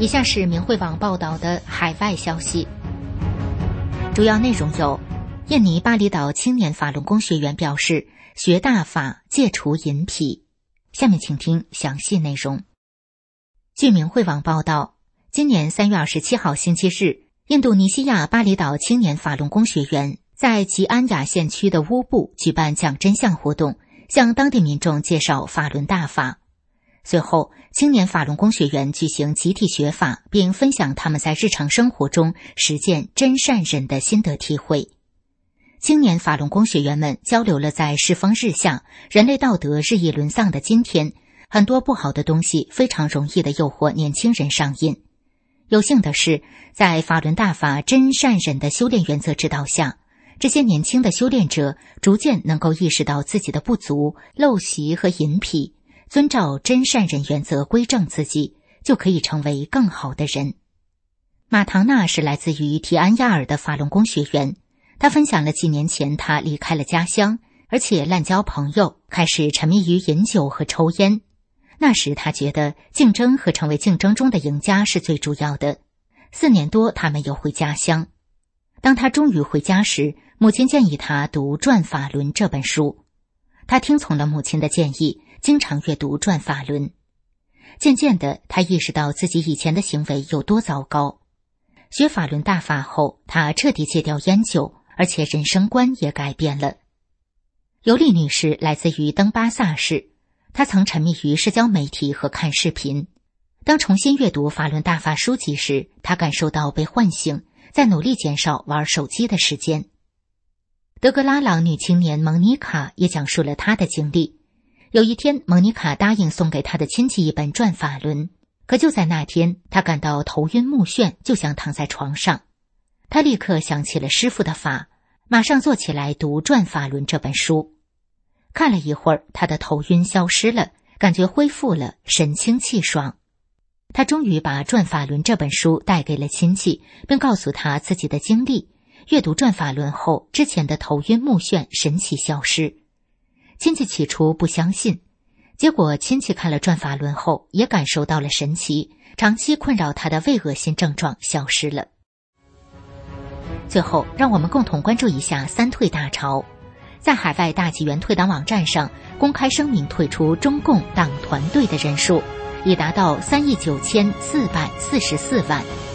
以下是明慧网报道的海外消息，主要内容有：印尼巴厘岛青年法轮功学员表示学大法戒除淫癖。下面请听详细内容。据明慧网报道，今年3月27号星期日，印度尼西亚巴厘岛青年法轮功学员在吉安雅县区的乌布举办讲真相活动，向当地民众介绍法轮大法。随后，青年法轮功学员举行集体学法，并分享他们在日常生活中实践真善忍的心得体会。青年法轮功学员们交流了在世风日下、人类道德日益沦丧的今天，很多不好的东西非常容易地诱惑年轻人上瘾。有幸的是，在法轮大法真善忍的修炼原则指导下，这些年轻的修炼者逐渐能够意识到自己的不足、陋习和淫癖，遵照真善忍原则归正自己，就可以成为更好的人。马唐纳是来自于提安亚尔的法轮功学员，他分享了几年前他离开了家乡，而且滥交朋友，开始沉迷于饮酒和抽烟。那时他觉得竞争和成为竞争中的赢家是最主要的。4年多他没有回家乡。当他终于回家时，母亲建议他读《转法轮》这本书。他听从了母亲的建议，经常阅读《转法轮》。渐渐的，他意识到自己以前的行为有多糟糕。学法轮大法后，他彻底戒掉烟酒，而且人生观也改变了。尤丽女士来自于登巴萨市，她曾沉迷于社交媒体和看视频。当重新阅读法轮大法书籍时，她感受到被唤醒，在努力减少玩手机的时间。德格拉朗女青年蒙妮卡也讲述了她的经历。有一天，蒙妮卡答应送给她的亲戚一本《转法轮》，可就在那天，她感到头晕目眩，就想躺在床上。她立刻想起了师父的法，马上坐起来读《转法轮》这本书。看了一会儿，她的头晕消失了，感觉恢复了，神清气爽。她终于把《转法轮》这本书带给了亲戚，并告诉他自己的经历。阅读《转法轮》后，之前的头晕目眩神奇消失。亲戚起初不相信，结果亲戚看了《转法轮》后，也感受到了神奇，长期困扰他的胃恶心症状消失了。最后，让我们共同关注一下三退大潮。在海外大纪元退党网站上公开声明退出中共党团队的人数已达到39444万。